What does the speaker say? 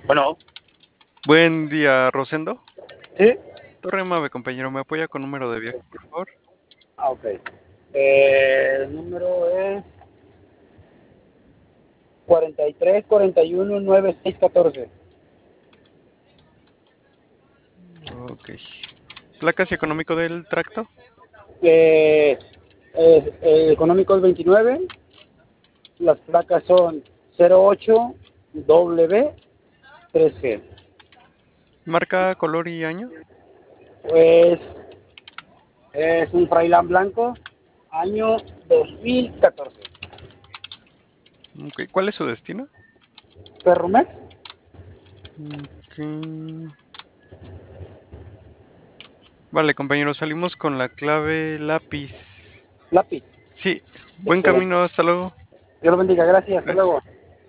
Bueno, Buen día, Rosendo. sí. Torre Mave, compañero, ¿me apoya con número de viaje, por favor? Ok. El número es 43 41 96 14. Ok. ¿Placas y económico del tracto? Económico es 29. Las placas son 08W3G. ¿Marca, color y año? Pues es un Freiland blanco, año 2014. Ok. ¿Cuál es su destino? Ferromex, Ok. Vale, compañero, salimos con la clave lápiz. lápiz. Sí, buen Excelente. camino, hasta luego. Dios lo bendiga. Gracias. Hasta Gracias. luego.